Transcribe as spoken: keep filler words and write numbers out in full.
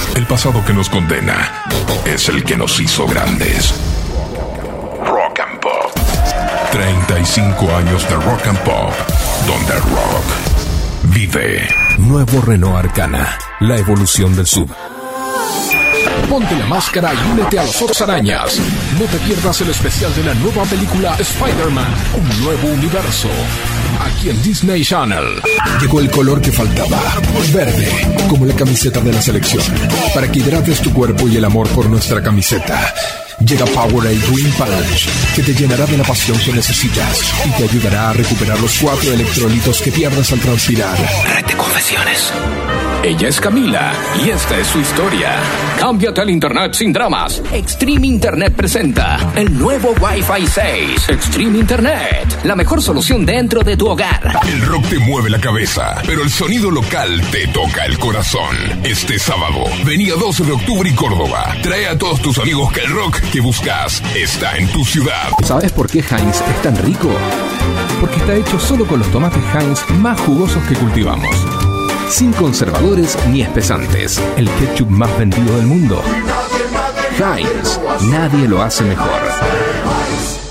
El pasado que nos condena es el que nos hizo grandes. Rock and Pop. treinta y cinco años de Rock and Pop, donde el rock vive. Nuevo Renault Arcana, la evolución del S U V. Ponte la máscara y únete a los Ocho Arañas. No te pierdas el especial de la nueva película Spider-Man, un nuevo universo. Aquí en Disney Channel. Llegó el color que faltaba, verde, como la camiseta de la selección, para que hidrates tu cuerpo y el amor por nuestra camiseta. Llega Powerade Green Punch, que te llenará de la pasión que necesitas y te ayudará a recuperar los cuatro electrolitos que pierdas al transpirar. Red de confesiones. Ella es Camila y esta es su historia. Cámbiate al internet sin dramas. Extreme Internet presenta el nuevo Wi-Fi seis. Extreme Internet, la mejor solución dentro de tu hogar. El rock te mueve la cabeza, pero el sonido local te toca el corazón. Este sábado, venía doce de octubre y Córdoba. Trae a todos tus amigos que el rock que buscas está en tu ciudad. ¿Sabes por qué Heinz es tan rico? Porque está hecho solo con los tomates Heinz más jugosos que cultivamos. Sin conservadores ni espesantes. El ketchup más vendido del mundo. Heinz, nadie lo hace mejor.